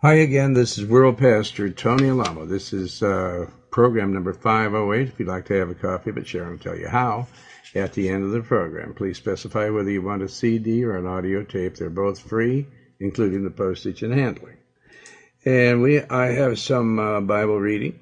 Hi again, this is World Pastor Tony Alamo. This is program number 508. If you'd like to have a copy, but Sharon will tell you how at the end of the program. Please specify whether you want a CD or an audio tape. They're both free, including the postage and handling. And I have some Bible reading,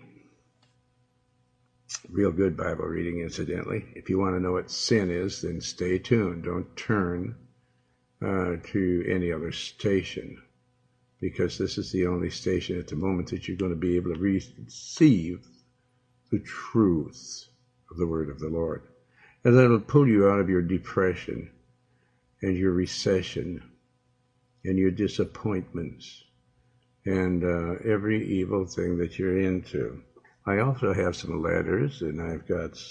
real good Bible reading, incidentally. If you want to know what sin is, then stay tuned. Don't turn to any other station, because this is the only station at the moment that you're going to be able to receive the truth of the word of the Lord. And that'll pull you out of your depression and your recession and your disappointments and every evil thing that you're into. I also have some letters, and I've got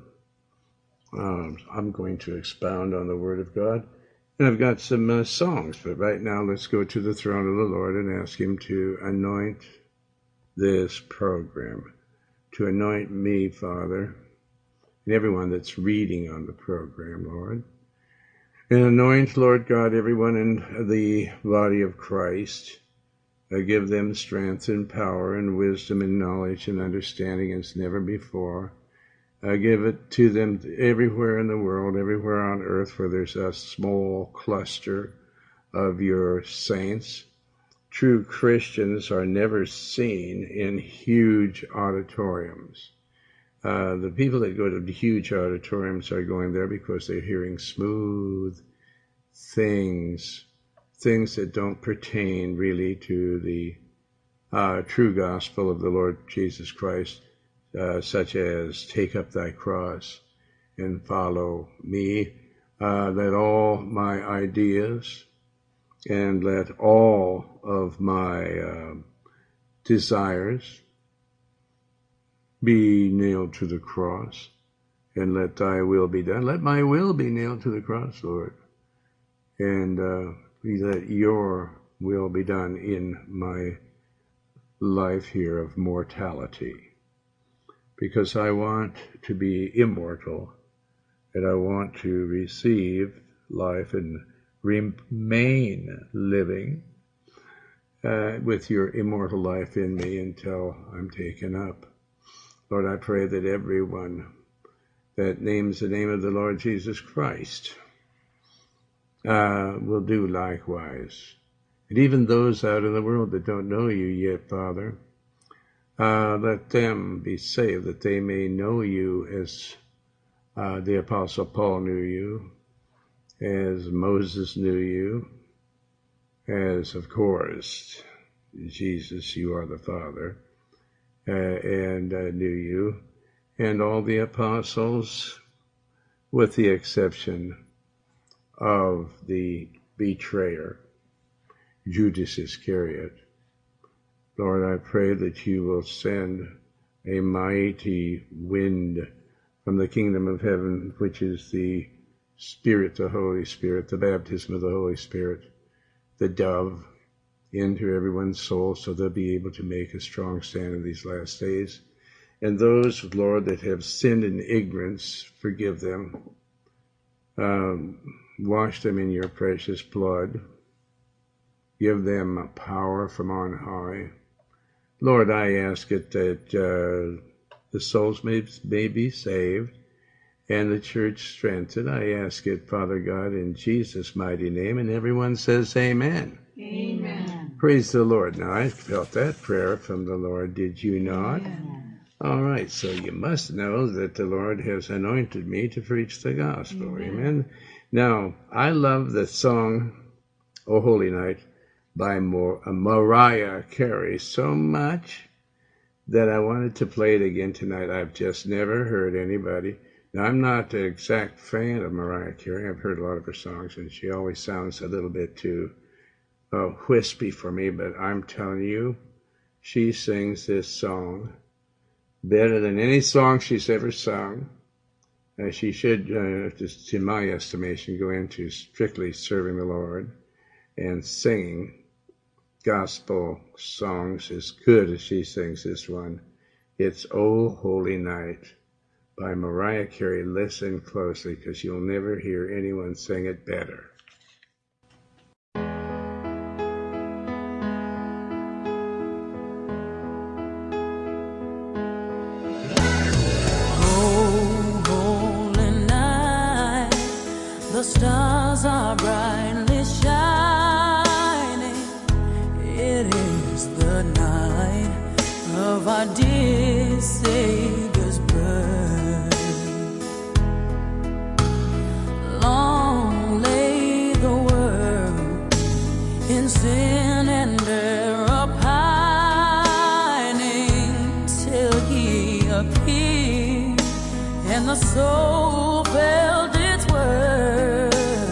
I'm going to expound on the word of God. And I've got some songs, but right now let's go to the throne of the Lord and ask Him to anoint this program, to anoint me, Father, and everyone that's reading on the program, Lord. And anoint, Lord God, everyone in the body of Christ. Give them strength and power and wisdom and knowledge and understanding as never before. Give it to them everywhere in the world, everywhere on earth where there's a small cluster of your saints. True Christians are never seen in huge auditoriums. The people that go to the huge auditoriums are going there because they're hearing smooth things that don't pertain really to the true gospel of the Lord Jesus Christ. Such as take up thy cross and follow me. Let all my ideas and let all of my desires be nailed to the cross, and let thy will be done. Let my will be nailed to the cross, Lord, and let your will be done in my life here of mortality. Because I want to be immortal, and I want to receive life and remain living with your immortal life in me until I'm taken up. Lord, I pray that everyone that names the name of the Lord Jesus Christ will do likewise. And even those out in the world that don't know you yet, Father, let them be saved, that they may know you as the Apostle Paul knew you, as Moses knew you, as, of course, Jesus, you are the Father, and knew you, and all the apostles, with the exception of the betrayer, Judas Iscariot. Lord, I pray that you will send a mighty wind from the kingdom of heaven, which is the Spirit, the Holy Spirit, the baptism of the Holy Spirit, the dove, into everyone's soul, so they'll be able to make a strong stand in these last days. And those, Lord, that have sinned in ignorance, forgive them. Wash them in your precious blood. Give them power from on high. Lord, I ask it that the souls may be saved and the church strengthened. I ask it, Father God, in Jesus' mighty name. And everyone says amen. Amen. Praise the Lord. Now, I felt that prayer from the Lord. Did you not? Amen. All right. So you must know that the Lord has anointed me to preach the gospel. Amen. Now, I love the song, O Holy Night, by Mariah Carey so much that I wanted to play it again tonight. I've just never heard anybody. Now, I'm not an exact fan of Mariah Carey. I've heard a lot of her songs, and she always sounds a little bit too wispy for me, but I'm telling you, she sings this song better than any song she's ever sung. She should, just in my estimation, go into strictly serving the Lord and singing gospel songs as good as she sings this one. It's O Holy Night by Mariah Carey. Listen closely, because you'll never hear anyone sing it better. the night of our dear Savior's birth. Long lay the world in sin and error pining, till He appeared and the soul felt its worth.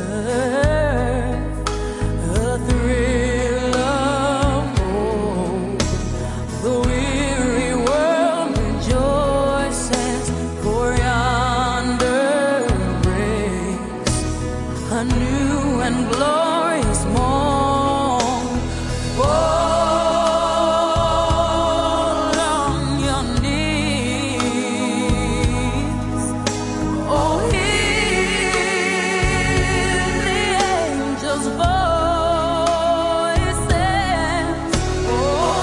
A thrill of hope, the weary world rejoices, for yonder breaks a new and glorious morn. Fall on your knees, oh, hear the angels' voices. Oh,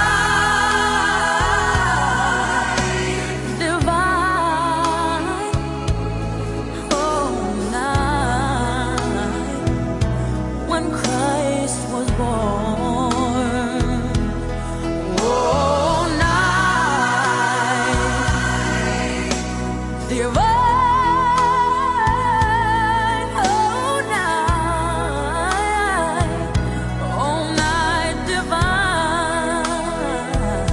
night divine, oh, night when Christ was born. Oh, night divine, oh, night divine.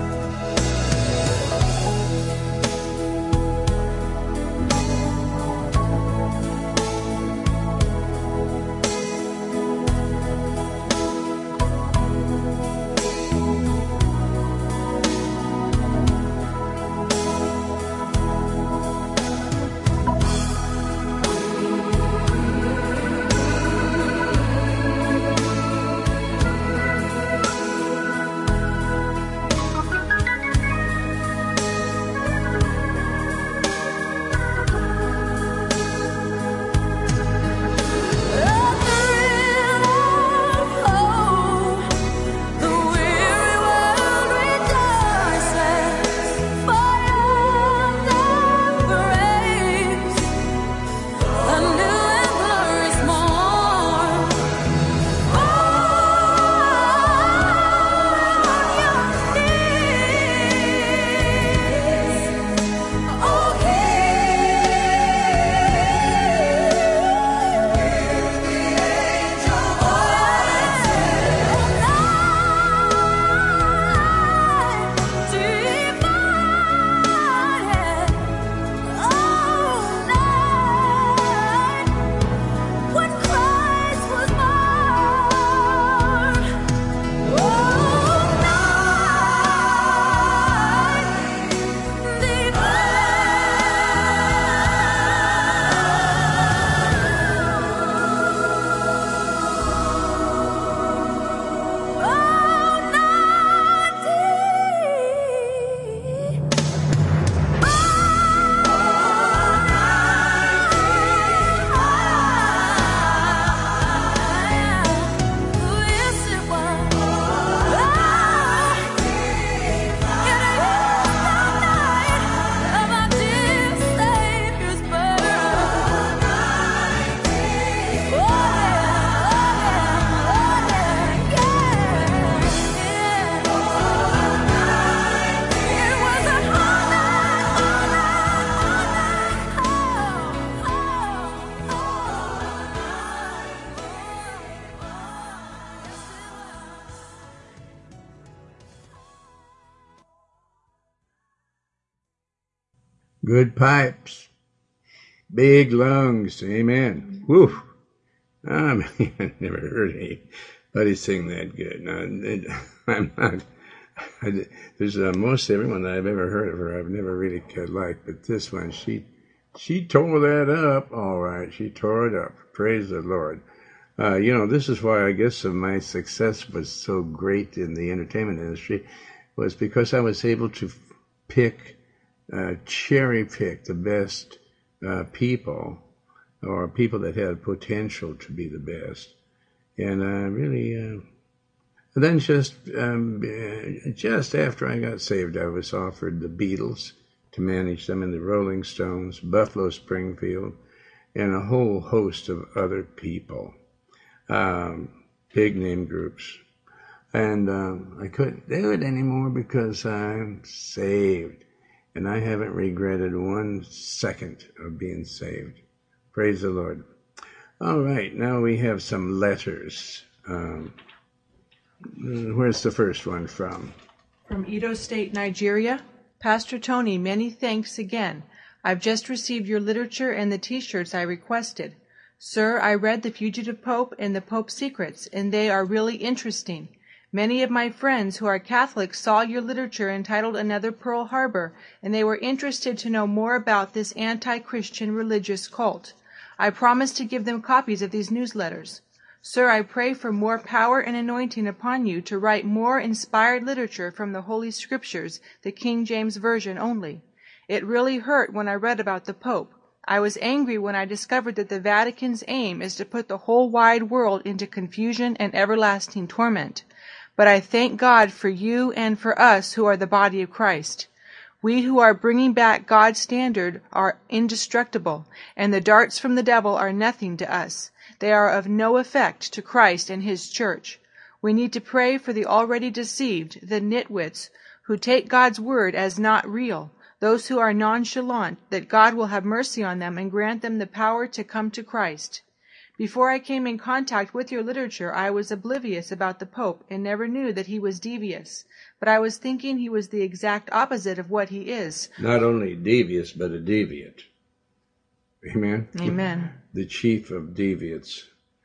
Good pipes, big lungs, amen. Woo! I mean, I've never heard anybody sing that good. Now, I'm not. There's most everyone that I've ever heard of her, I've never really liked, but this one, she tore that up. All right, she tore it up. Praise the Lord. This is why I guess my success was so great in the entertainment industry, was because I was able to cherry pick the best people, or people that had potential to be the best. And then just after I got saved, I was offered the Beatles to manage them, and the Rolling Stones, Buffalo Springfield, and a whole host of other people, big name groups. And I couldn't do it anymore because I'm saved. And I haven't regretted 1 second of being saved. Praise the Lord. All right, now we have some letters. Where's the first one from? From Edo State, Nigeria. Pastor Tony, many thanks again. I've just received your literature and the T-shirts I requested. Sir, I read The Fugitive Pope and The Pope's Secrets, and they are really interesting. Many of my friends who are Catholics saw your literature entitled Another Pearl Harbor, and they were interested to know more about this anti-Christian religious cult. I promised to give them copies of these newsletters. Sir, I pray for more power and anointing upon you to write more inspired literature from the Holy Scriptures, the King James Version only. It really hurt when I read about the Pope. I was angry when I discovered that the Vatican's aim is to put the whole wide world into confusion and everlasting torment. But I thank God for you and for us who are the body of Christ. We who are bringing back God's standard are indestructible, and the darts from the devil are nothing to us. They are of no effect to Christ and His church. We need to pray for the already deceived, the nitwits, who take God's word as not real, those who are nonchalant, that God will have mercy on them and grant them the power to come to Christ. Before I came in contact with your literature, I was oblivious about the Pope and never knew that he was devious. But I was thinking he was the exact opposite of what he is. Not only devious, but a deviant. Amen? Amen. The chief of deviants.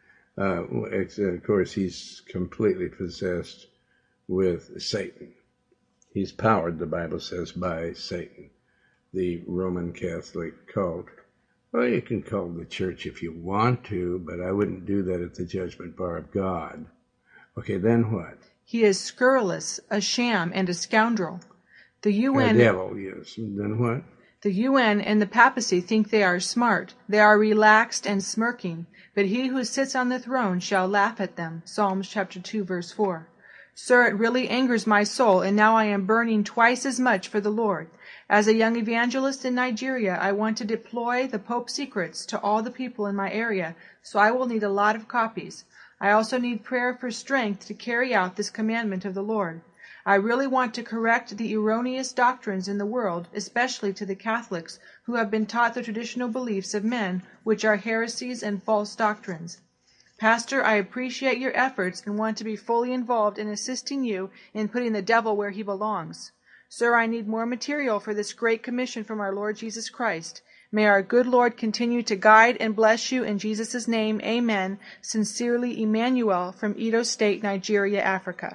Of course, he's completely possessed with Satan. He's powered, the Bible says, by Satan, the Roman Catholic cult. Well, you can call the church if you want to, but I wouldn't do that at the judgment bar of God. Okay, then what? He is scurrilous, a sham, and a scoundrel. The UN... A devil, yes. Then what? The UN and the papacy think they are smart. They are relaxed and smirking, but he who sits on the throne shall laugh at them. Psalms chapter 2, verse 4. Sir, it really angers my soul, and now I am burning twice as much for the Lord. As a young evangelist in Nigeria, I want to deploy the Pope's Secrets to all the people in my area, so I will need a lot of copies. I also need prayer for strength to carry out this commandment of the Lord. I really want to correct the erroneous doctrines in the world, especially to the Catholics, who have been taught the traditional beliefs of men, which are heresies and false doctrines. Pastor, I appreciate your efforts and want to be fully involved in assisting you in putting the devil where he belongs. Sir, I need more material for this great commission from our Lord Jesus Christ. May our good Lord continue to guide and bless you in Jesus' name. Amen. Sincerely, Emmanuel from Edo State, Nigeria, Africa.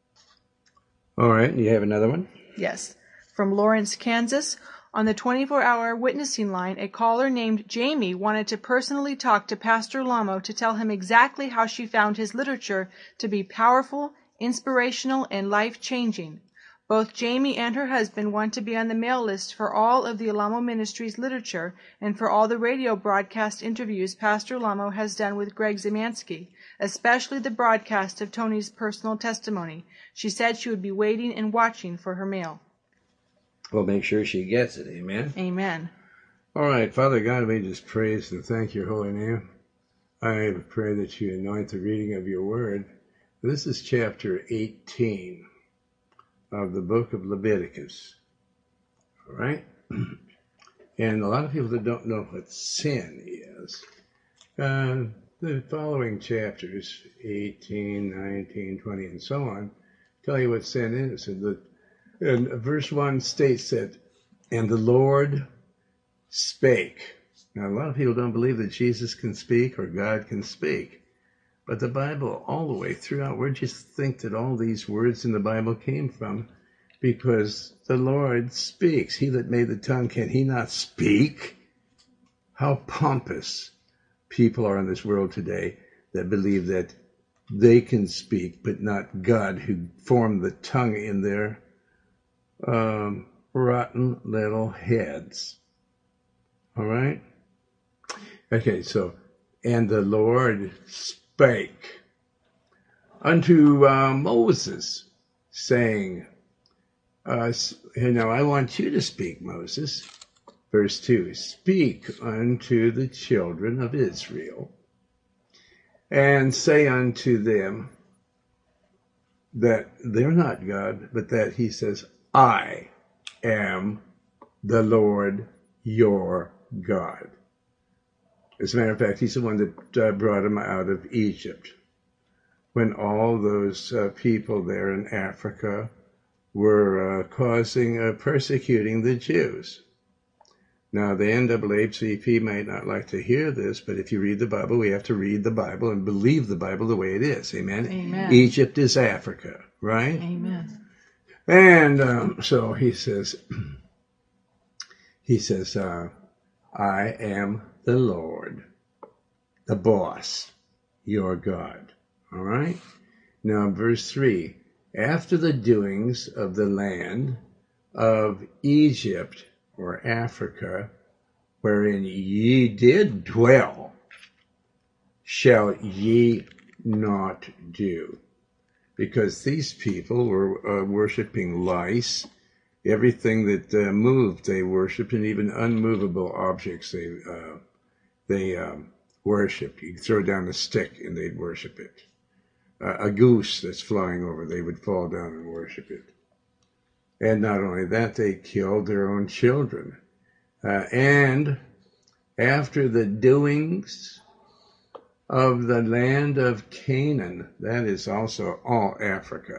All right, you have another one? Yes. From Lawrence, Kansas. On the 24-hour witnessing line, a caller named Jamie wanted to personally talk to Pastor Lamo to tell him exactly how she found his literature to be powerful, inspirational, and life-changing. Both Jamie and her husband want to be on the mail list for all of the Alamo Ministries literature and for all the radio broadcast interviews Pastor Lamo has done with Greg Zemansky, especially the broadcast of Tony's personal testimony. She said she would be waiting and watching for her mail. Well, make sure she gets it. Amen? Amen. All right, Father God, we just praise and thank your holy name. I pray that you anoint the reading of your word. This is chapter 18 of the book of Leviticus. All right? And a lot of people that don't know what sin is, the following chapters, 18, 19, 20, and so on, tell you what sin is. And verse 1 states that, and the Lord spake. Now, a lot of people don't believe that Jesus can speak or God can speak. But the Bible, all the way throughout, where do you think that all these words in the Bible came from? Because the Lord speaks. He that made the tongue, can he not speak? How pompous people are in this world today that believe that they can speak, but not God, who formed the tongue in their rotten little heads. All right? Okay, so, and the Lord spake unto Moses, saying, I want you to speak, Moses. Verse 2, speak unto the children of Israel, and say unto them, that they're not God, but that he says, I am the Lord your God. As a matter of fact, he's the one that brought them out of Egypt. When all those people there in Africa were persecuting the Jews. Now, the NAACP might not like to hear this, but if you read the Bible, we have to read the Bible and believe the Bible the way it is. Amen? Amen. Egypt is Africa, right? Amen. And so he says, I am the Lord, the boss, your God. All right? Now, verse 3, after the doings of the land of Egypt, or Africa, wherein ye did dwell, shall ye not do. Because these people were worshiping lice. Everything that moved, they worshipped, and even unmovable objects they worshipped. You throw down a stick and they'd worship it. A goose that's flying over, they would fall down and worship it. And not only that, they killed their own children. And after the doings of the land of Canaan, that is also all Africa,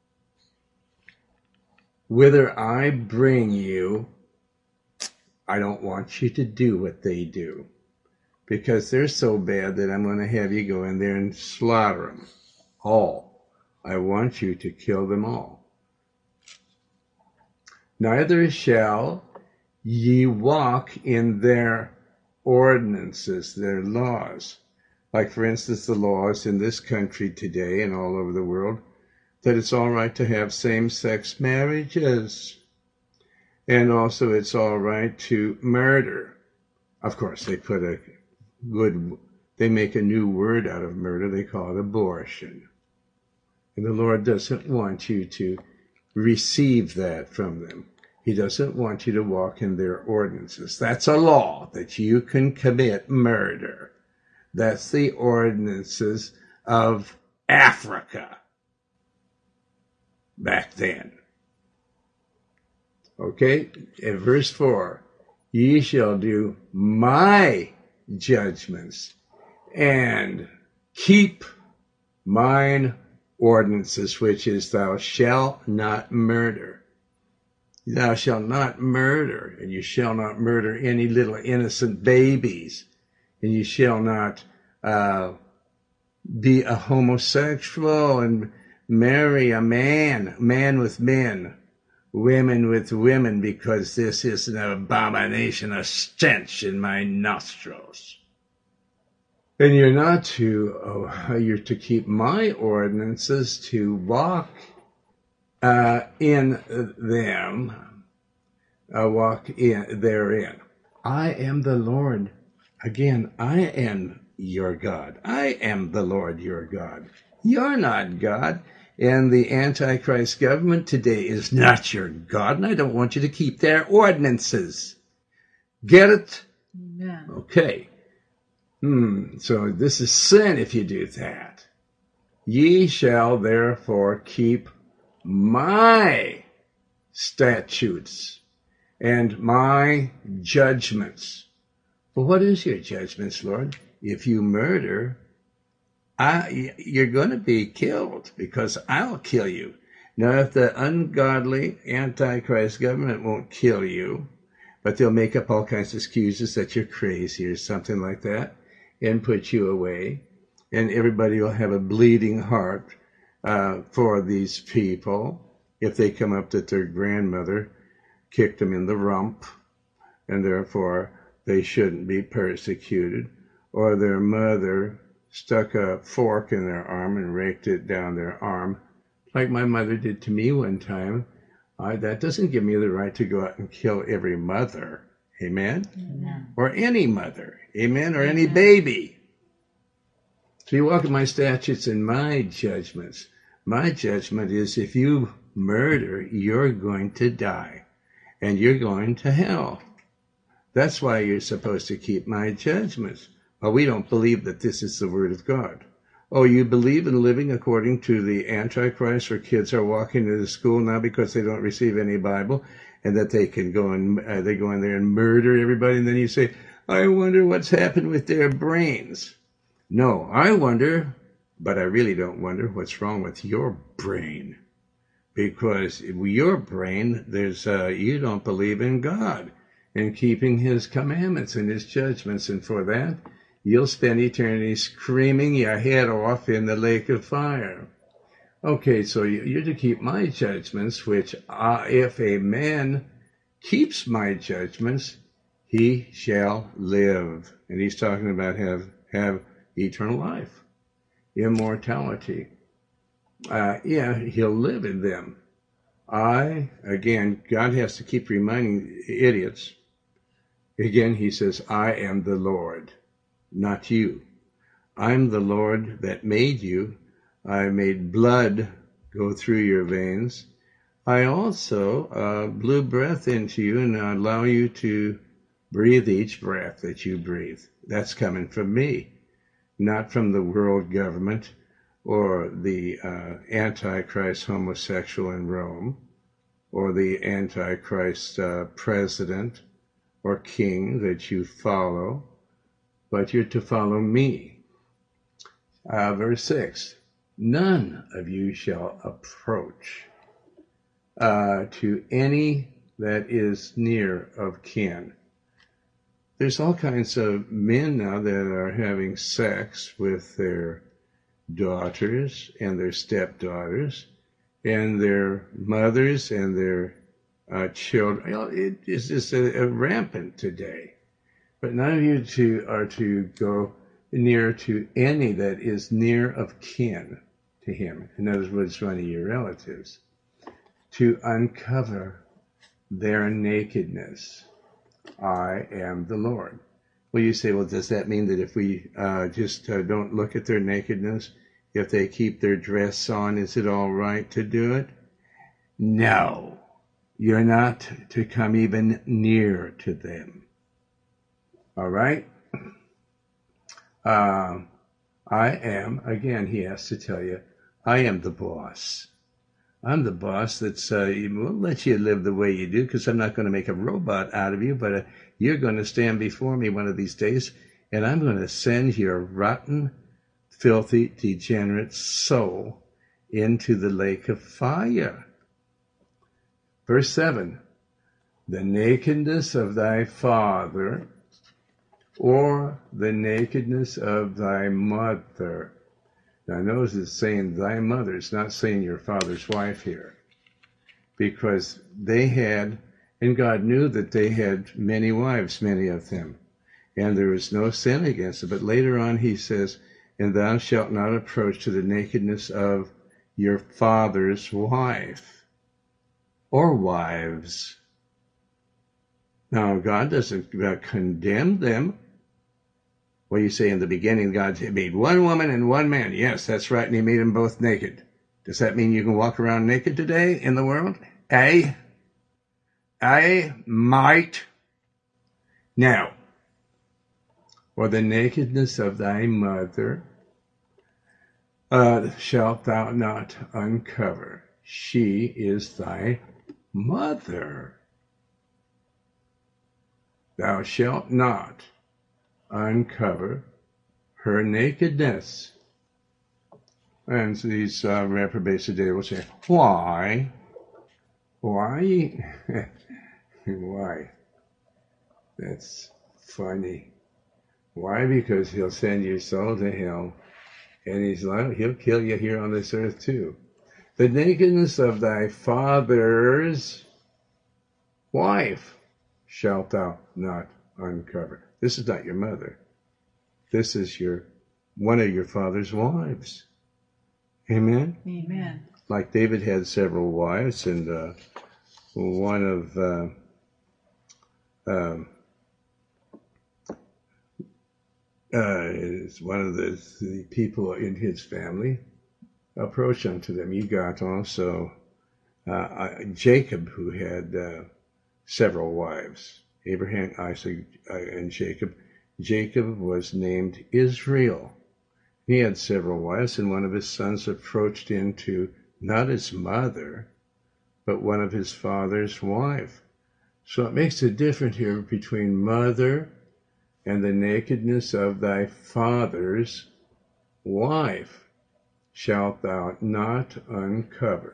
whither I bring you, I don't want you to do what they do, because they're so bad that I'm going to have you go in there and slaughter them all. I want you to kill them all. Neither shall ye walk in their ordinances, their laws. Like, for instance, the laws in this country today and all over the world, that it's all right to have same-sex marriages. And also it's all right to murder. Of course, they make a new word out of murder. They call it abortion. And the Lord doesn't want you to receive that from them. He doesn't want you to walk in their ordinances. That's a law that you can commit murder. That's the ordinances of Africa back then. Okay, in verse 4, ye shall do my judgments and keep mine ordinances, which is thou shalt not murder. Thou shalt not murder, and you shall not murder any little innocent babies, and you shall not be a homosexual and marry a man with men, women with women, because this is an abomination, a stench in my nostrils. And you're not to, you're to keep my ordinances, to walk in them, walk in therein. I am the Lord. Again, I am your God. I am the Lord your God. You're not God. And the Antichrist government today is not your God, and I don't want you to keep their ordinances. Get it? Amen. Okay. So this is sin if you do that. Ye shall therefore keep my statutes and my judgments. Well, what is your judgments, Lord? If you murder, you're going to be killed, because I'll kill you. Now, if the ungodly Antichrist government won't kill you, but they'll make up all kinds of excuses that you're crazy or something like that and put you away, and everybody will have a bleeding heart for these people if they come up that their grandmother kicked them in the rump, and therefore they shouldn't be persecuted, or their mother stuck a fork in their arm and raked it down their arm, like my mother did to me one time. That doesn't give me the right to go out and kill every mother. Amen? Amen. Or any mother. Amen? Or any baby. So you walk in my statutes and my judgments. My judgment is, if you murder, you're going to die. And you're going to hell. That's why you're supposed to keep my judgments. Well, we don't believe that this is the Word of God. Oh, you believe in living according to the Antichrist, where kids are walking into school now because they don't receive any Bible, and that they can go and they go in there and murder everybody, and then you say, I wonder what's happened with their brains. No, I wonder, but I really don't wonder what's wrong with your brain. Because your brain, you don't believe in God and keeping his commandments and his judgments, and for that, you'll spend eternity screaming your head off in the lake of fire. Okay, so you're to keep my judgments, which if a man keeps my judgments, he shall live. And he's talking about have eternal life, immortality. He'll live in them. God has to keep reminding idiots. Again, he says, I am the Lord, not you. I'm the Lord that made you. I made blood go through your veins. I also blew breath into you and allow you to breathe each breath that you breathe. That's coming from me, not from the world government or the Antichrist homosexual in Rome, or the Antichrist president or king that you follow, but you're to follow me. Verse 6, none of you shall approach to any that is near of kin. There's all kinds of men now that are having sex with their daughters and their stepdaughters and their mothers and their children. It is just rampant today. But none of you are to go near to any that is near of kin to him. In other words, one of your relatives. To uncover their nakedness. I am the Lord. Well, you say, well, does that mean that if we just don't look at their nakedness, if they keep their dress on, is it all right to do it? No. You're not to come even near to them. All right? I am, again, he has to tell you, I am the boss. I'm the boss that's, will let you live the way you do, because I'm not going to make a robot out of you, but you're going to stand before me one of these days, and I'm going to send your rotten, filthy, degenerate soul into the lake of fire. Verse 7, the nakedness of thy father, or the nakedness of thy mother. Now notice it's saying thy mother. It's not saying your father's wife here. Because they had, and God knew that they had many wives, many of them. And there was no sin against it. But later on he says, and thou shalt not approach to the nakedness of your father's wife. Or wives. Now God doesn't condemn them. Well, you say in the beginning, God made one woman and one man. Yes, that's right, and he made them both naked. Does that mean you can walk around naked today in the world? I might. Now, or the nakedness of thy mother shalt thou not uncover. She is thy mother. Thou shalt not uncover her nakedness. And these reprobates today will say, why? Why? Why? That's funny. Why? Because he'll send your soul to hell, and he'll kill you here on this earth too. The nakedness of thy father's wife shalt thou not uncover. This is not your mother. This is one of your father's wives. Amen? Amen. Like David had several wives, and one of the people in his family approached unto them. You got also Jacob, who had several wives. Abraham, Isaac, and Jacob. Jacob was named Israel, He had several wives, and one of his sons approached into not his mother, but one of his father's wife. So it makes a difference here between mother and the nakedness of thy father's wife shalt thou not uncover.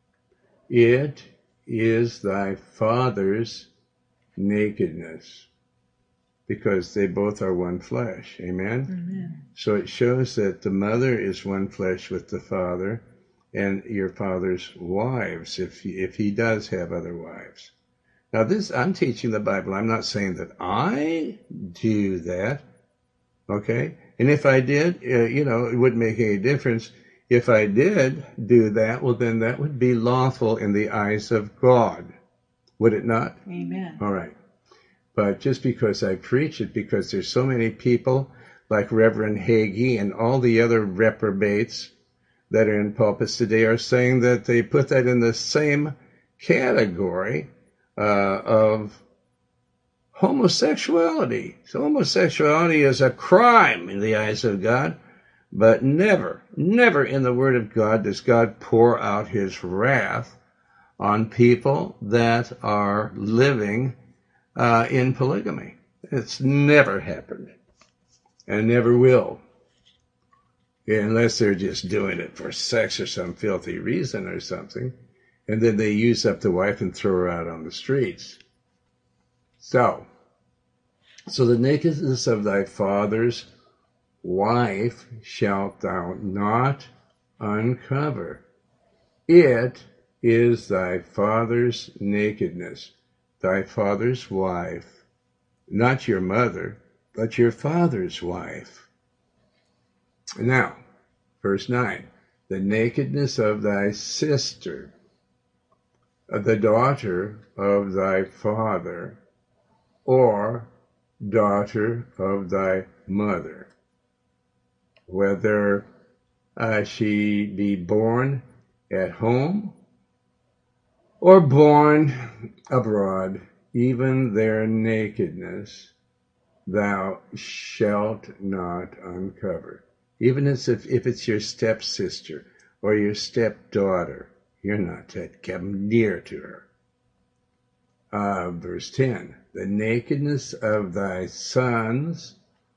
It is thy father's nakedness, because they both are one flesh. Amen? Amen. So it shows that the mother is one flesh with the father, and your father's wives, if he does have other wives. Now this, I'm teaching the Bible. I'm not saying that I do that, okay? And if I did, it wouldn't make any difference. If I did do that, well, then that would be lawful in the eyes of God. Would it not? Amen. All right. But just because I preach it, because there's so many people like Reverend Hagee and all the other reprobates that are in pulpits today are saying that they put that in the same category of homosexuality. So homosexuality is a crime in the eyes of God, but never in the Word of God does God pour out his wrath on people that are living in polygamy. It's never happened and never will, unless they're just doing it for sex or some filthy reason or something, and then they use up the wife and throw her out on the streets. So the nakedness of thy father's wife shalt thou not uncover. It is thy father's nakedness, thy father's wife, not your mother, but your father's wife. Now, verse 9, the nakedness of thy sister, the daughter of thy father, or daughter of thy mother, whether she be born at home or born abroad, even their nakedness thou shalt not uncover. Even if it's your stepsister or your stepdaughter, you're not to come near to her. Verse 10, the nakedness of thy son's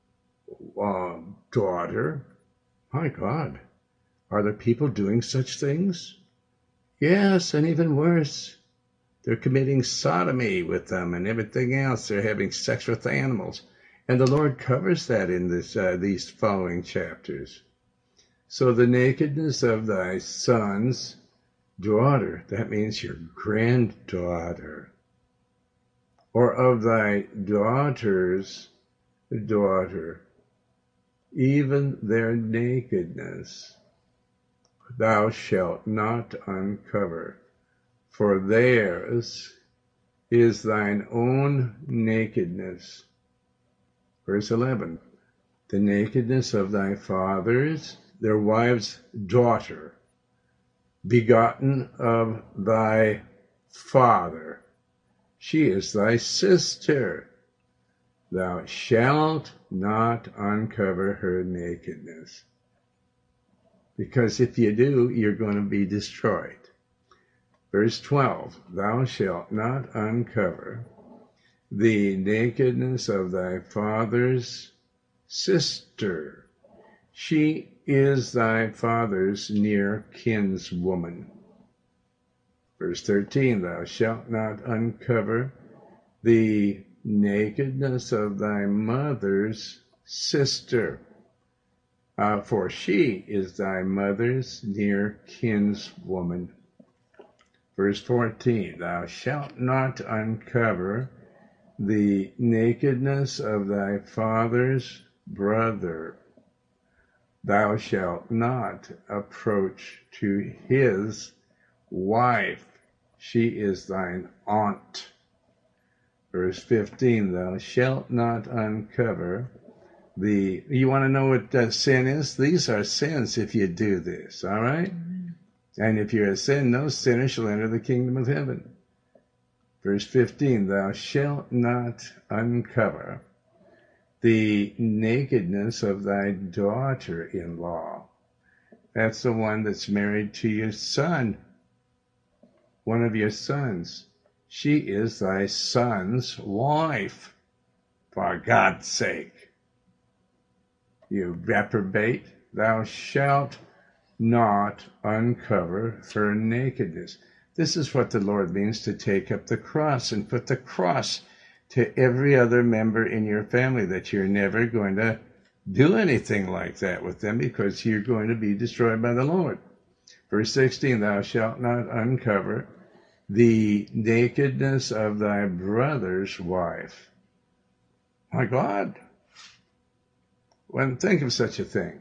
daughter. My God, are there people doing such things? Yes, and even worse. They're committing sodomy with them and everything else. They're having sex with animals. And the Lord covers that in these following chapters. So the nakedness of thy son's daughter, that means your granddaughter, or of thy daughter's daughter, even their nakedness thou shalt not uncover, for theirs is thine own nakedness. Verse 11, the nakedness of thy fathers, their wives' daughter, begotten of thy father, she is thy sister. Thou shalt not uncover her nakedness. Because if you do, you're going to be destroyed. Verse 12, thou shalt not uncover the nakedness of thy father's sister. She is thy father's near kinswoman. Verse 13, thou shalt not uncover the nakedness of thy mother's sister, for she is thy mother's near kinswoman. Verse 14, thou shalt not uncover the nakedness of thy father's brother. Thou shalt not approach to his wife. She is thine aunt. Verse 15, thou shalt not uncover the... You want to know what sin is? These are sins if you do this, all right? Amen. And if you're a sin, no sinner shall enter the kingdom of heaven. Verse 15, thou shalt not uncover the nakedness of thy daughter-in-law. That's the one that's married to your son, one of your sons. She is thy son's wife, for God's sake. You reprobate, thou shalt not uncover her nakedness. This is what the Lord means to take up the cross and put the cross to every other member in your family, that you're never going to do anything like that with them because you're going to be destroyed by the Lord. Verse 16, thou shalt not uncover the nakedness of thy brother's wife. My God, think of such a thing.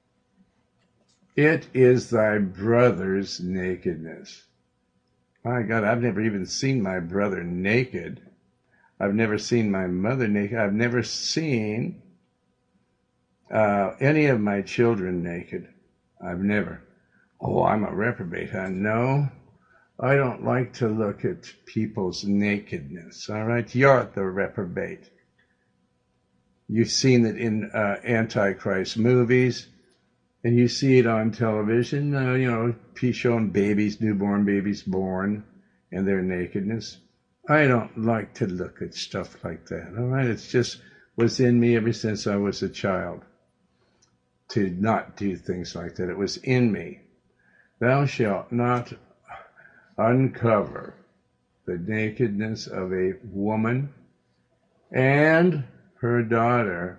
It is thy brother's nakedness. My God, I've never even seen my brother naked. I've never seen my mother naked. I've never seen any of my children naked. I've never. Oh, I'm a reprobate, huh? No, I don't like to look at people's nakedness. All right, you're the reprobate. You've seen it in Antichrist movies, and you see it on television, showing babies, newborn babies born, and their nakedness. I don't like to look at stuff like that, all right? It's just was in me ever since I was a child to not do things like that. It was in me. Thou shalt not uncover the nakedness of a woman and her daughter,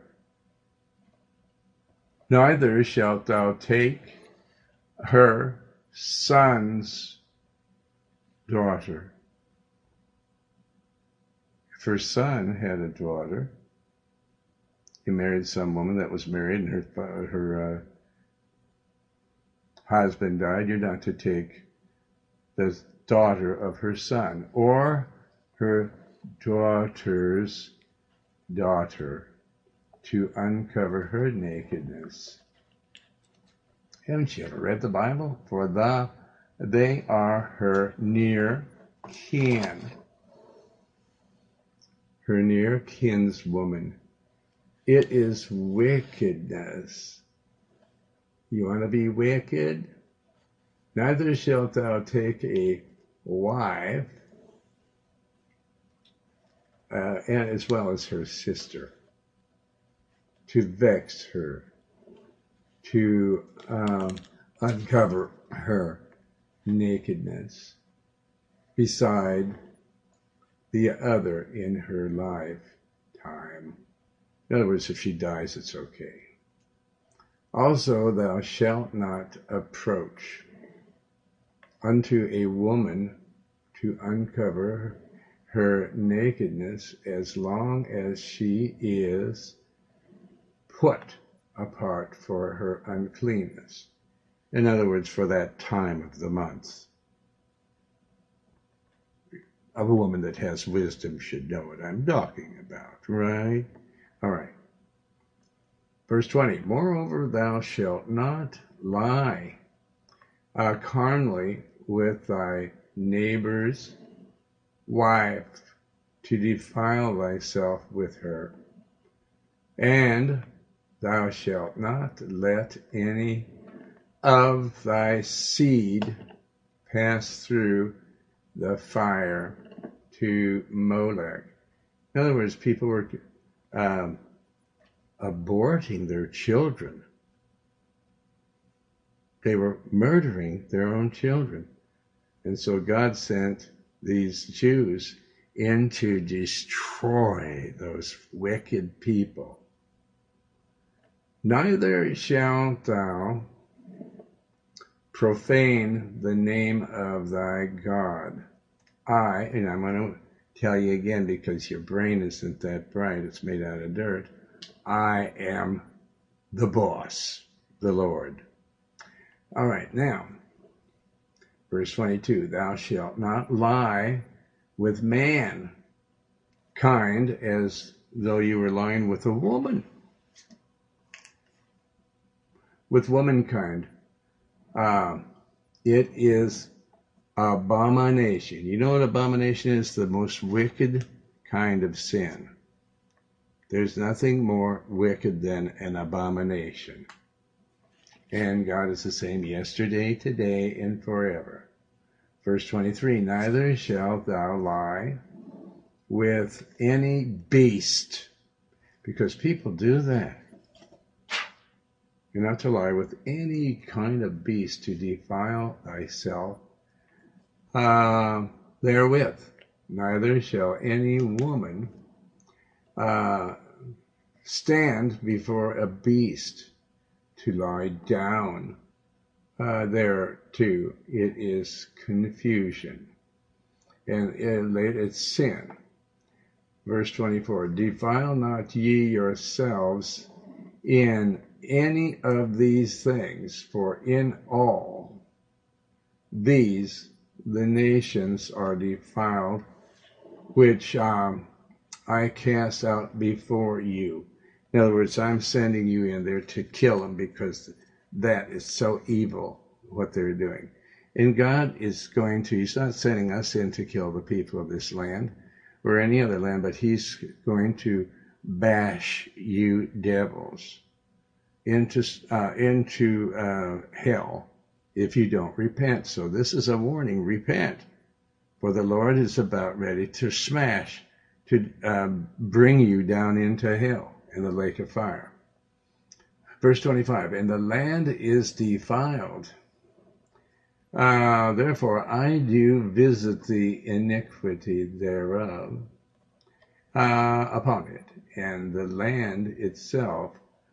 neither shalt thou take her son's daughter. If her son had a daughter, he married some woman that was married and her husband died, you're not to take the daughter of her son or her daughter's daughter to uncover her nakedness. Haven't you ever read the Bible? For they are her near kin. Her near kinswoman. It is wickedness. You want to be wicked? Neither shalt thou take a wife, and as well as her sister, to vex her, to uncover her nakedness, beside the other in her lifetime. In other words, if she dies, it's okay. Also, thou shalt not approach unto a woman to uncover her nakedness as long as she is put apart for her uncleanness. In other words, for that time of the month. A woman that has wisdom should know what I'm talking about, right? All right. Verse 20, moreover, thou shalt not lie carnally with thy neighbor's wife to defile thyself with her. And thou shalt not let any of thy seed pass through the fire to Molech. In other words, people were aborting their children. They were murdering their own children. And so God sent these Jews in to destroy those wicked people. Neither shalt thou profane the name of thy God. And I'm going to tell you again because your brain isn't that bright, it's made out of dirt. I am the boss, the Lord. All right, now, verse 22, thou shalt not lie with mankind as though you were lying with a woman. With womankind, it is abomination. You know what abomination is? The most wicked kind of sin There's nothing more wicked than an abomination. And God is the same yesterday, today, and forever. Verse 23, neither shalt thou lie with any beast, because people do that. You're not to lie with any kind of beast to defile thyself therewith. Neither shall any woman stand before a beast to lie down thereto. It is confusion, and it's sin. Verse 24, defile not ye yourselves in any of these things, for in all these the nations are defiled, which I cast out before you. In other words, I'm sending you in there to kill them, because that is so evil, what they're doing. And God is he's not sending us in to kill the people of this land or any other land, but he's going to bash you devils into hell if you don't repent. So this is a warning: repent, for the Lord is about ready to bring you down into hell in the lake of fire. Verse 25, and the land is defiled. Therefore I do visit the iniquity thereof upon it, and the land itself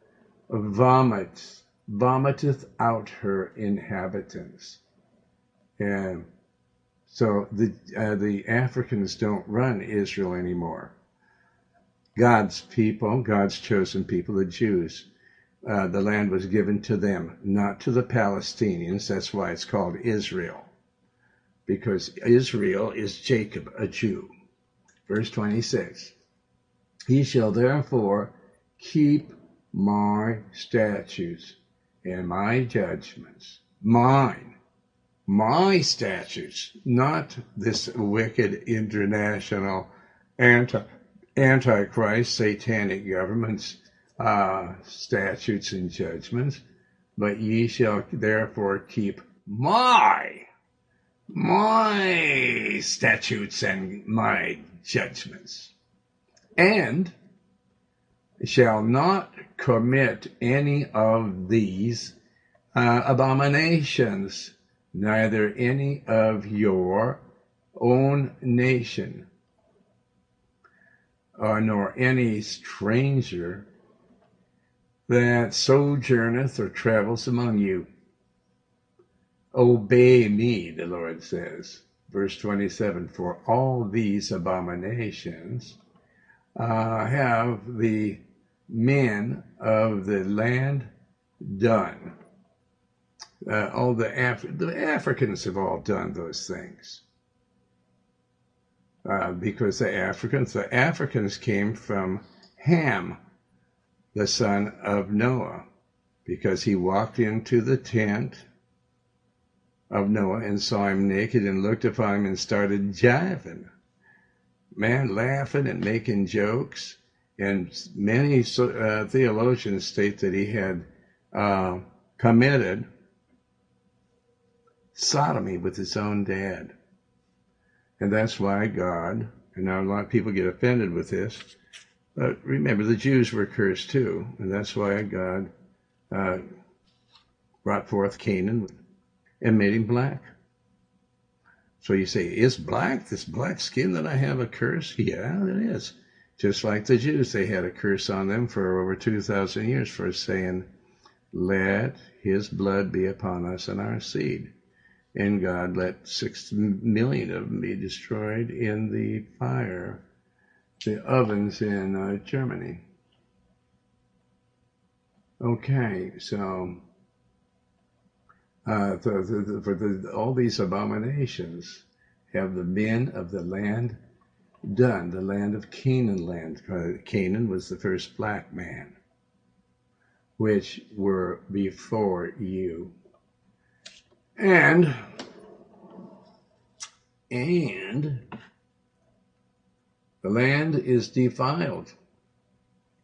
vomiteth out her inhabitants. And so the Africans don't run Israel anymore. God's people, God's chosen people, the Jews, the land was given to them, not to the Palestinians. That's why it's called Israel, because Israel is Jacob, a Jew. Verse 26, he shall therefore keep my statutes and my judgments, my statutes, not this wicked international antichrist satanic government's statutes and judgments, but ye shall therefore keep my statutes and my judgments, and shall not commit any of these abominations, neither any of your own nation, nor any stranger that sojourneth or travels among you. Obey me, the Lord says. Verse 27, for all these abominations have the men of the land done. All the Africans have all done those things. Because the Africans came from Ham, the son of Noah, because he walked into the tent of Noah and saw him naked and looked upon him and started jiving. Man, laughing and making jokes. And many theologians state that he had committed sodomy with his own dad. And that's why God, and now a lot of people get offended with this, but remember, the Jews were cursed too, and that's why God brought forth Canaan and made him black. So you say, is black, this black skin that I have, a curse? Yeah, it is. Just like the Jews, they had a curse on them for over 2,000 years for saying, let his blood be upon us and our seed. And God let 6 million of them be destroyed in the fire, the ovens in Germany. Okay, so all these abominations have the men of the land done, the land of Canaan land. Canaan was the first black man, which were before you. And the land is defiled.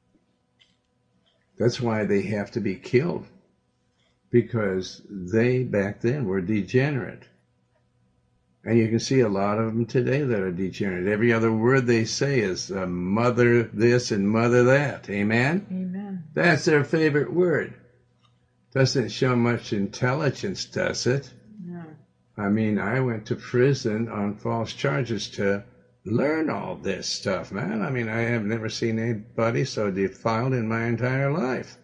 That's why they have to be killed, because they back then were degenerate. And you can see a lot of them today that are degenerate. Every other word they say is mother this and mother that. Amen? Amen. That's their favorite word. Doesn't show much intelligence, does it? No. I mean, I went to prison on false charges to learn all this stuff, man. I mean, I have never seen anybody so defiled in my entire life.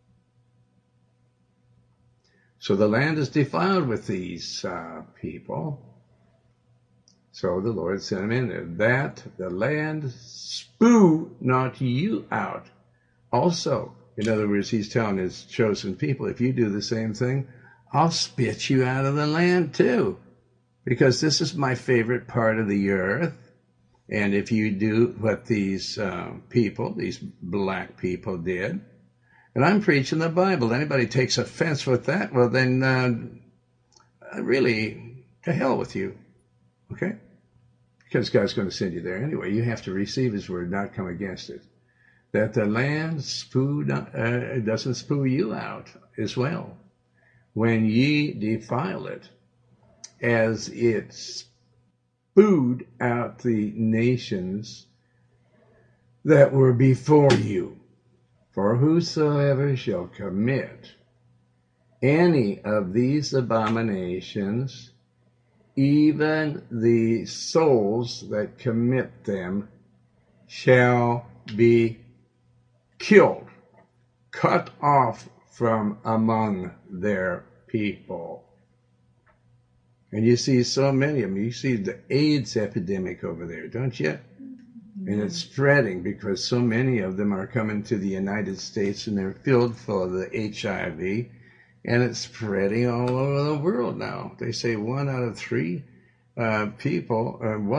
So the land is defiled with these people. So the Lord sent him in there, that the land spew not you out. Also, in other words, he's telling his chosen people, if you do the same thing, I'll spit you out of the land too. Because this is my favorite part of the earth. And if you do what these people, these black people did, and I'm preaching the Bible, anybody takes offense with that, well then, really, to hell with you. Okay? Because God's going to send you there anyway. You have to receive his word, not come against it. That the land doesn't spew you out as well. When ye defile it, as it spewed out the nations that were before you. For whosoever shall commit any of these abominations, even the souls that commit them shall be killed, cut off from among their people. And you see so many of them. You see the AIDS epidemic over there, don't you? And it's spreading because so many of them are coming to the United States and they're filled full of the HIV. And it's spreading all over the world now. They say 1 out of 3 people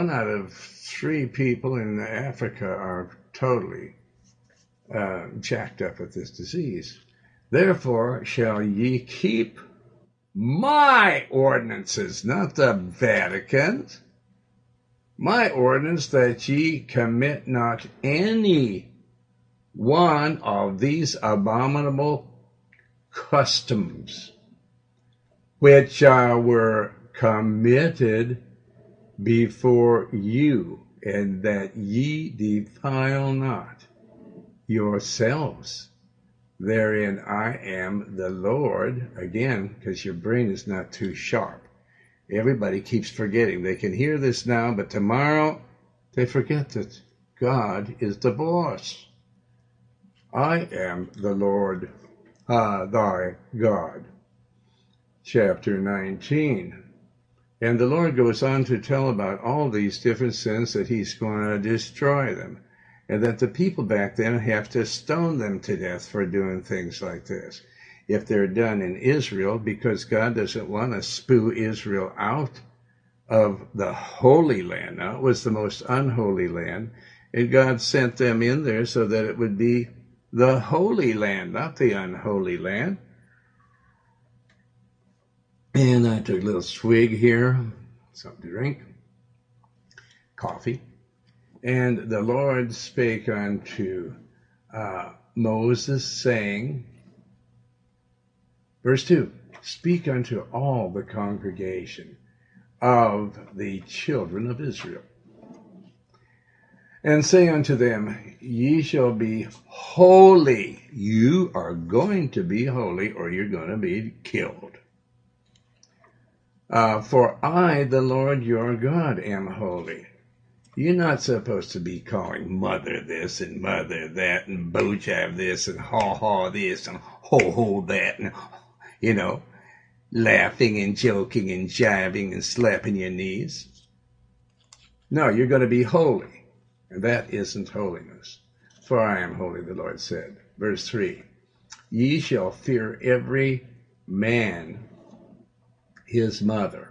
in Africa are totally jacked up with this disease. Therefore shall ye keep my ordinances, not the Vatican's. My ordinance, that ye commit not any one of these abominable customs which were committed before you, and that ye defile not yourselves. Therein I am the Lord. Again, because your brain is not too sharp. Everybody keeps forgetting. They can hear this now, but tomorrow they forget that God is the boss. I am the Lord thy God. Chapter 19. And the Lord goes on to tell about all these different sins that he's going to destroy them. And that the people back then have to stone them to death for doing things like this. If they're done in Israel, because God doesn't want to spew Israel out of the Holy Land. Now, it was the most unholy land, and God sent them in there so that it would be the Holy Land, not the unholy land. And I took a little swig here, something to drink, coffee. And the Lord spake unto Moses, saying, verse 2, speak unto all the congregation of the children of Israel, and say unto them, ye shall be holy. You are going to be holy, or you're going to be killed. For I, the Lord your God, am holy. You're not supposed to be calling mother this and mother that and bojav this and haw this and ho that and, you know, laughing and joking and jiving and slapping your knees. No, you're going to be holy. And that isn't holiness. For I am holy, the Lord said. Verse 3, ye shall fear every man his mother,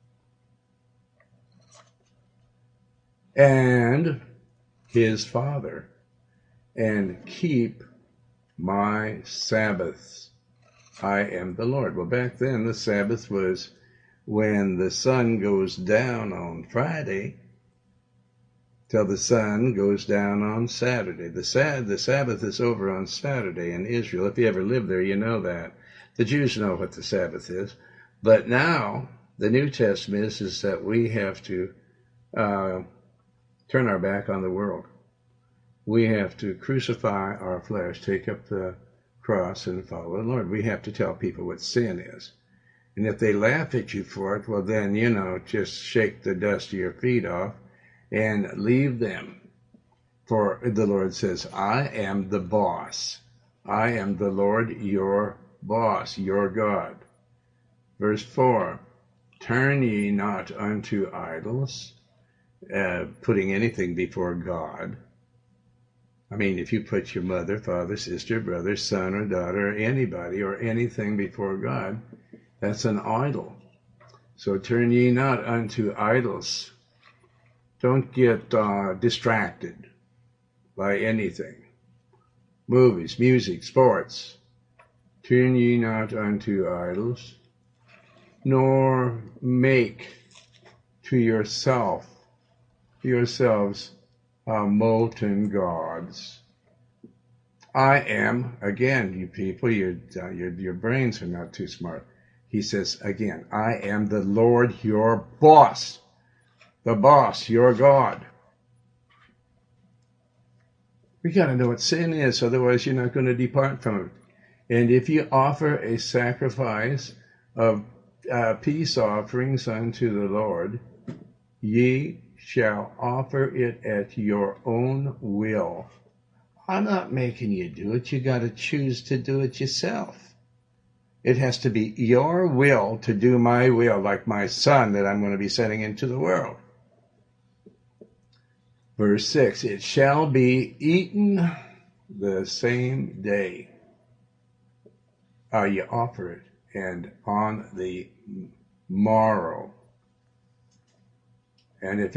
and his father, and keep my Sabbaths. I am the Lord. Well, back then the Sabbath was when the sun goes down on Friday till the sun goes down on Saturday. The Sabbath is over on Saturday in Israel. If you ever lived there, you know that. The Jews know what the Sabbath is. But now, the New Testament is that we have to turn our back on the world. We have to crucify our flesh, take up the cross, and follow the Lord. We have to tell people what sin is. And if they laugh at you for it, well then, just shake the dust of your feet off and leave them. For the Lord says, I am the boss. I am the Lord, your boss, your God. Verse 4, turn ye not unto idols, putting anything before God. I mean, if you put your mother, father, sister, brother, son, or daughter, or anybody, or anything before God, that's an idol. So turn ye not unto idols. Don't get distracted by anything. Movies, music, sports. Turn ye not unto idols, nor make to yourselves molten gods. I am, again, you people, your brains are not too smart. He says again, I am the Lord your boss. The boss, your God. We got to know what sin is, otherwise you're not going to depart from it. And if you offer a sacrifice of peace offerings unto the Lord, ye shall offer it at your own will. I'm not making you do it. You got to choose to do it yourself. It has to be your will to do my will, like my son that I'm going to be sending into the world. Verse 6, it shall be eaten the same day. You offer it, and on the morrow. And if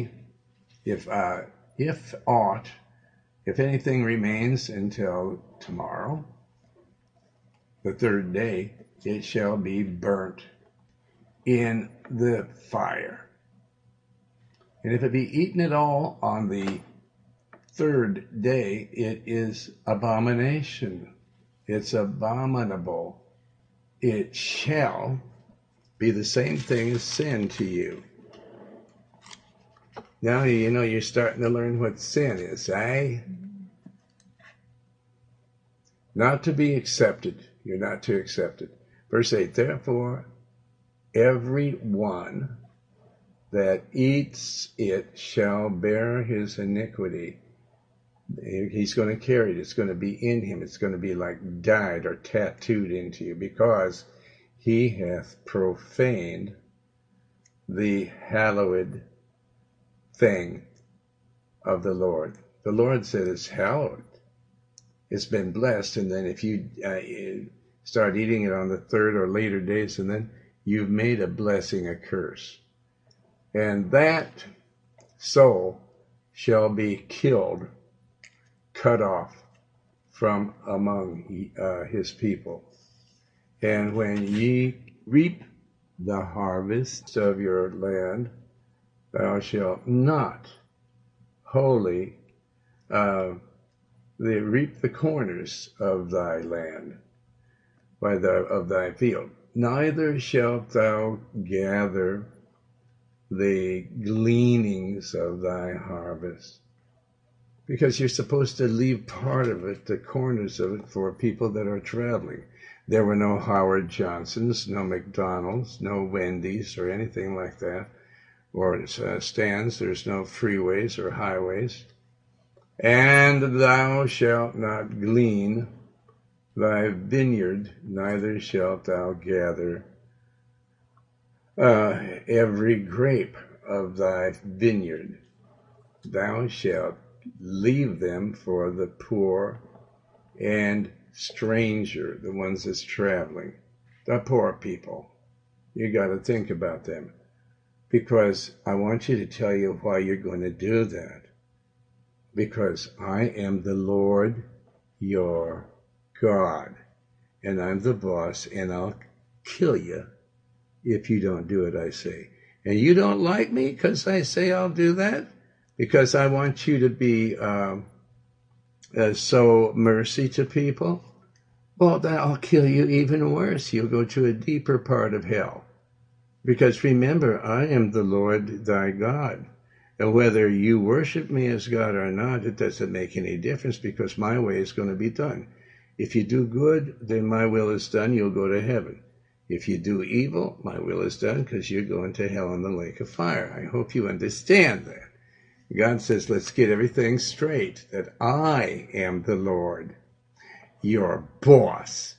anything remains until tomorrow, the third day, it shall be burnt in the fire. And if it be eaten at all on the third day, it is abomination. It's abominable. It shall be the same thing as sin to you. Now you're starting to learn what sin is, eh? Not to be accepted. You're not to accept it. Verse 8, therefore, every one that eats it shall bear his iniquity. He's going to carry it. It's going to be in him. It's going to be like dyed or tattooed into you, because he hath profaned the hallowed thing of the Lord. The Lord said it's hallowed. It's been blessed, and then if you start eating it on the third or later days, and then you've made a blessing a curse. And that soul shall be killed, cut off from among his people. And when ye reap the harvest of your land, thou shalt not wholly reap the corners of thy land of thy field, neither shalt thou gather the gleanings of thy harvest, because you're supposed to leave part of it, the corners of it, for people that are traveling. There were no Howard Johnsons, no McDonald's, no Wendy's or anything like that, or stands. There's no freeways or highways. And thou shalt not glean thy vineyard, neither shalt thou gather every grape of thy vineyard. Thou shalt leave them for the poor and stranger, the ones that's traveling, the poor people. You got to think about them, because I want you to tell you why you're going to do that. Because I am the Lord your God, and I'm the boss, and I'll kill you if you don't do it, I say. And you don't like me because I say I'll do that? because I want you to be so mercy to people, well, that'll kill you even worse. You'll go to a deeper part of hell. Because remember, I am the Lord thy God. And whether you worship me as God or not, it doesn't make any difference, because my way is going to be done. If you do good, then my will is done. You'll go to heaven. If you do evil, my will is done, because you're going to hell in the lake of fire. I hope you understand that. God says, let's get everything straight, that I am the Lord, your boss.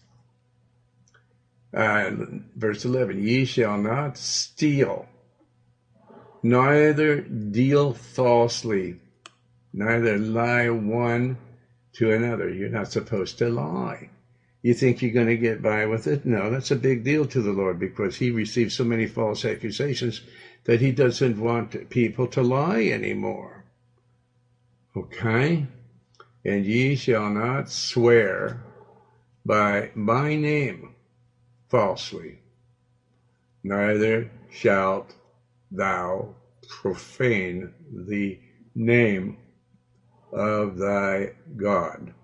Verse 11, ye shall not steal, neither deal falsely, neither lie one to another. You're not supposed to lie. You think you're going to get by with it? No, that's a big deal to the Lord, because he receives so many false accusations that he doesn't want people to lie anymore. Okay? And ye shall not swear by my name falsely, neither shalt thou profane the name of thy God.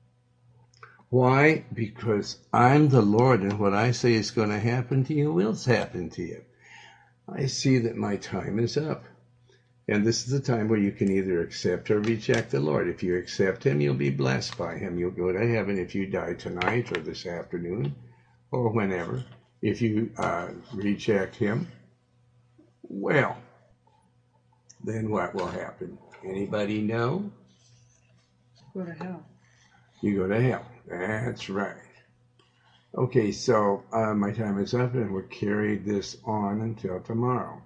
Why? Because I'm the Lord, and what I say is going to happen to you will happen to you. I see that my time is up. And this is the time where you can either accept or reject the Lord. If you accept him, you'll be blessed by him. You'll go to heaven if you die tonight or this afternoon or whenever. If you reject him, well, then what will happen? Anybody know? Go to hell. You go to hell. That's right. Okay, so my time is up, and we'll carry this on until tomorrow.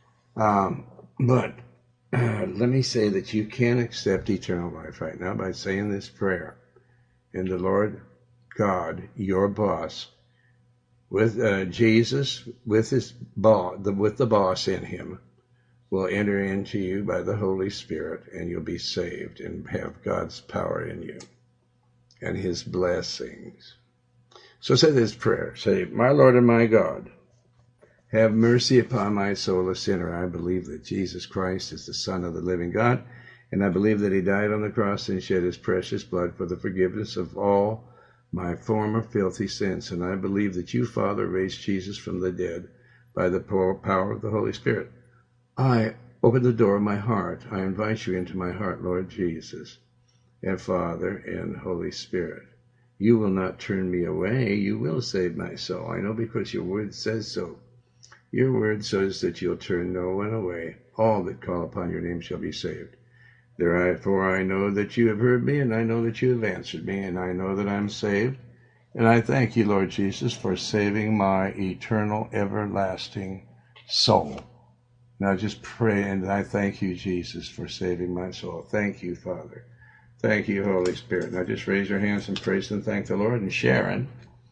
But let me say that you can accept eternal life right now by saying this prayer. And the Lord God, your boss, with Jesus, with the boss in him, will enter into you by the Holy Spirit, and you'll be saved and have God's power in you and his blessings. So say this prayer. Say, my Lord and my God, have mercy upon my soul, a sinner. I believe that Jesus Christ is the Son of the living God, and I believe that he died on the cross and shed his precious blood for the forgiveness of all my former filthy sins. And I believe that you, Father, raised Jesus from the dead by the power of the Holy Spirit. I open the door of my heart. I invite you into my heart, Lord Jesus, and Father and Holy Spirit. You will not turn me away. You will save my soul. I know, because your word says so. Your word says that you'll turn no one away. All that call upon your name shall be saved. Therefore I know that you have heard me, and I know that you have answered me, and I know that I'm saved. And I thank you, Lord Jesus, for saving my eternal, everlasting soul. Now just pray, and I thank you, Jesus, for saving my soul. Thank you, Father. Thank you, Holy Spirit. Now just raise your hands and praise and thank the Lord. And Sharon,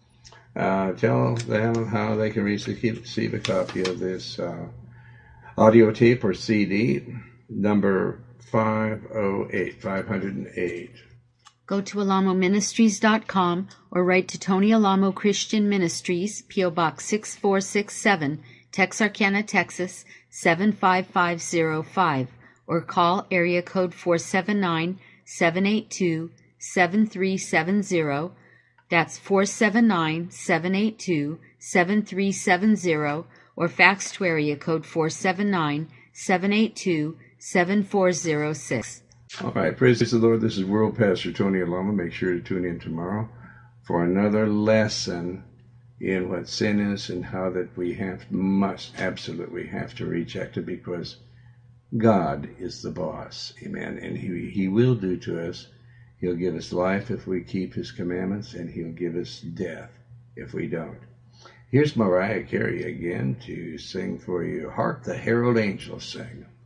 tell them how they can receive a copy of this audio tape or CD, number 508. Go to alamoministries.com or write to Tony Alamo Christian Ministries, P.O. Box 6467, Texarkana, Texas 75505, or call area code 479-782-7370. That's 479-782-7370, or fax to area code 479-782-7406. All right, praise the Lord. This is World Pastor Tony Alamo. Make sure to tune in tomorrow for another lesson in what sin is and how that we absolutely have to reject it, because God is the boss. Amen. And he will do to us. He'll give us life if we keep his commandments, and he'll give us death if we don't. Here's Mariah Carey again to sing for you. Hark the Herald Angels Sing.